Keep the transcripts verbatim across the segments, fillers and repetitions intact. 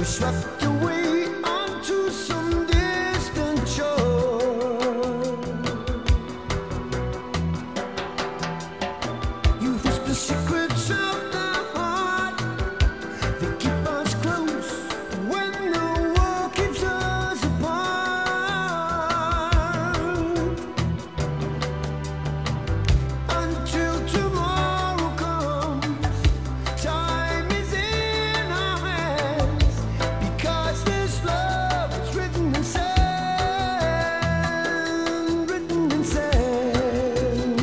swept away onto some distant shore. You whisper secrets of the heart that keep us close when the world keeps us apart. Until tomorrow comes, time is in our hands, because this love is written in sand, written in sand.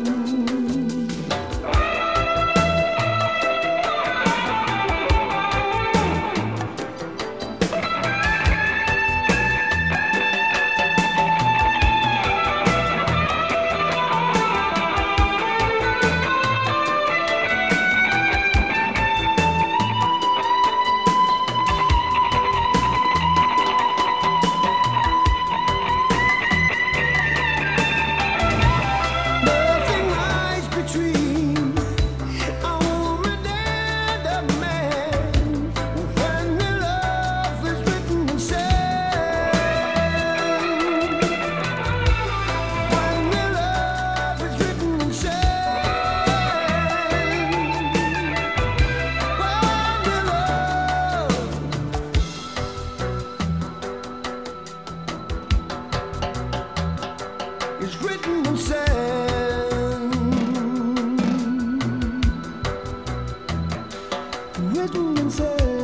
Nothing lies between a woman and a man when the love is written in sand. When the love is written in sand. When the love is written in sand, written in sand.